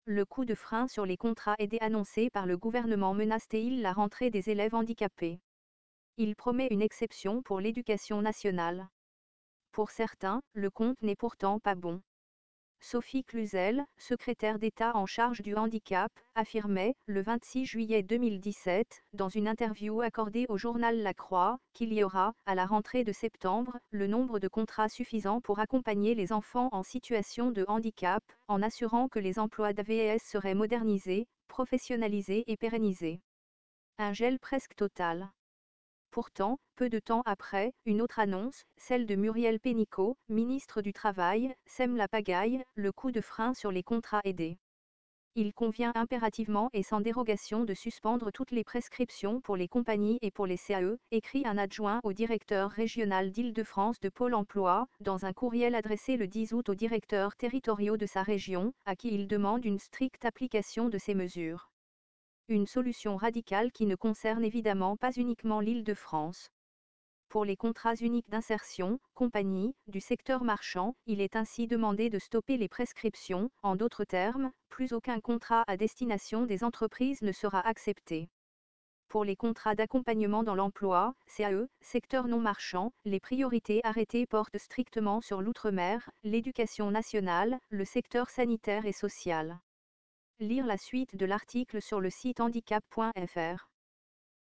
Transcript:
le coup de frein sur les contrats aidés annoncé par le gouvernement menace-t-il la rentrée des élèves handicapés? Il promet une exception pour l'éducation nationale. Pour certains, le compte n'est pourtant pas bon. Sophie Cluzel, secrétaire d'État en charge du handicap, affirmait, le 26 juillet 2017, dans une interview accordée au journal La Croix, qu'il y aura, à la rentrée de septembre, le nombre de contrats suffisant pour accompagner les enfants en situation de handicap, en assurant que les emplois d'AVS seraient modernisés, professionnalisés et pérennisés. Un gel presque total. Pourtant, peu de temps après, une autre annonce, celle de Muriel Pénicaud, ministre du Travail, sème la pagaille, le coup de frein sur les contrats aidés. Il convient impérativement et sans dérogation de suspendre toutes les prescriptions pour les compagnies et pour les CAE, écrit un adjoint au directeur régional d'Île-de-France de Pôle emploi, dans un courriel adressé le 10 août aux directeurs territoriaux de sa région, à qui il demande une stricte application de ces mesures. Une solution radicale qui ne concerne évidemment pas uniquement l'Île-de-France. Pour les contrats uniques d'insertion, compagnie, du secteur marchand, il est ainsi demandé de stopper les prescriptions, en d'autres termes, plus aucun contrat à destination des entreprises ne sera accepté. Pour les contrats d'accompagnement dans l'emploi, CAE, secteur non marchand, les priorités arrêtées portent strictement sur l'outre-mer, l'éducation nationale, le secteur sanitaire et social. Lire la suite de l'article sur le site handicap.fr.